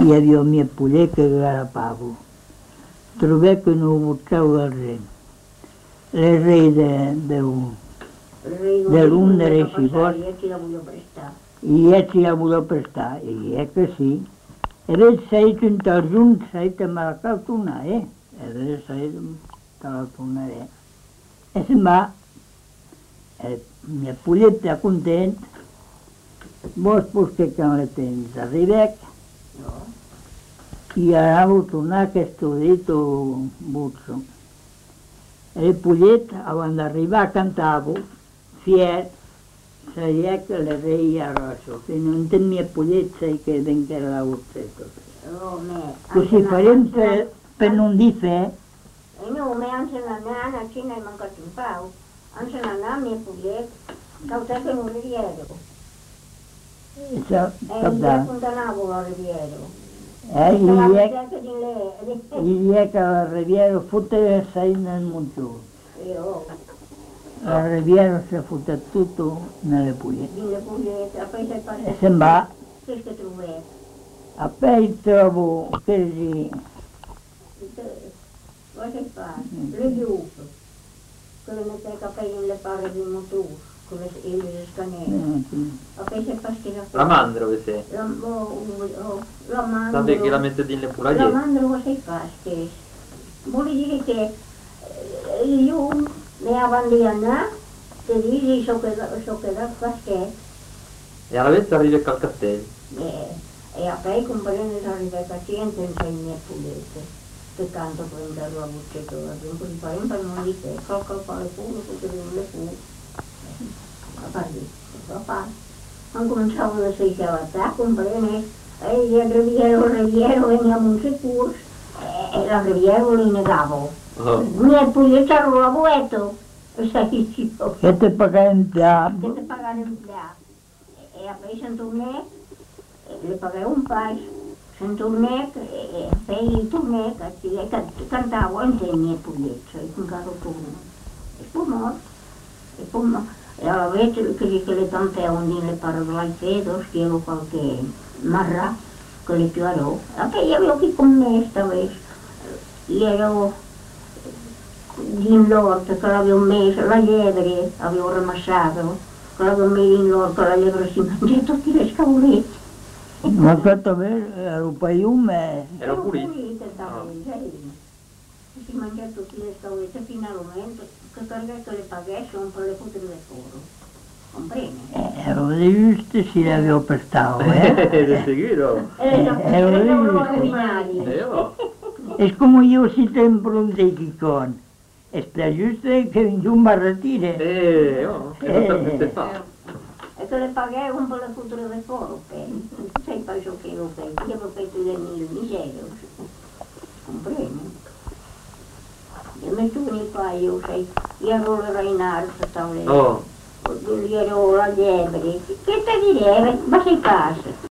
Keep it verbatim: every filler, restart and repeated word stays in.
hi havia el meu poller que garapava. Trobé que no ho busceu del rei. El rei de, de, de l'un de les xivors i ja si la voleu prestar. I és que sí. A veure si entre els uns, s'ha me la cal tornar, eh? A veure si te la tornaré. I se'n va. El meu poller està content. Vos busqueu que no le tens a Ribec. I ara vau tornar aquest odito butzo. El pollet, abans d'arribar, cantava, fiet, sabia que le reia rosso, que no entenia el pollet, sei que ben que era la botzeta. Que si farem per, per non dir fe... No, me han senanat, aquí no he mancat un pau. Han senanat mi pollet, causa que no riviero. E io condannavo la riviero. Eh, i è che la riviera fotte sei nel Mongiù. La riviera si fotte tutto nelle Puglie. E se'n va. A poi trovo che si... Cosa fa? Le giusto. Quello mette i capelli nelle pare di motore. Con le scanere. A poi se fa schifo. La mandro che sei? La mandro. Sapete che la mette di le pulaglie? La mandro cosa fa stesso? Vuol dire che io mi avandiana, che dici so che so che da fa che. E alla vez arriva al castello. E a poi comprende arriva il paziente in sei mie pulette. Che tanto prende la buccetta, dunque di fare un po' non di te, qualche fare pure, perché non le fu. Papà, non cominciavo da sei a comprare, e il riviero, il riviero, veniamo in sicuro, e il riviero li negavo. Mi puglietto la vueto, sai tipo. Che te pagano da? Che te pagano da. E a poi se tornè, le pagavo un paio, se tornè, e poi tornè, e cantavo anche i miei puglietto, e con caro turno. E poi morto, e poi morto. E alla vece che le tante onde le parole al pedo, scrivo qualche marra, che le più ero. E poi io avevo qui con me sta vez. Io ero in l'orto, che l'avevo messo, la liebre avevo ramassato, che l'avevo messo in l'orto, la liebre si mangia tutte le scavolette. Ma questo era un paiume? Era pulito? Si mangia tutte le scavolette fino al momento che carga che le paghesso un po' le fotte del foro. Comprende? Eh, ero giusto si l'avevo prestato, eh? De seguito? Ero giusto. Es como yo si templo un dequicón. Está giusto che un barretire. Eh, oh, esattamente fa. E che le paghevo un po' le fotte del foro, sei paio che lo fai, io ho fatto del mio miserio. Comprende? E metto un paio, sai, io ero il Reinhardt, stavo lì. Oh. Io ero la liebre. Che te direi? Ma sei casa?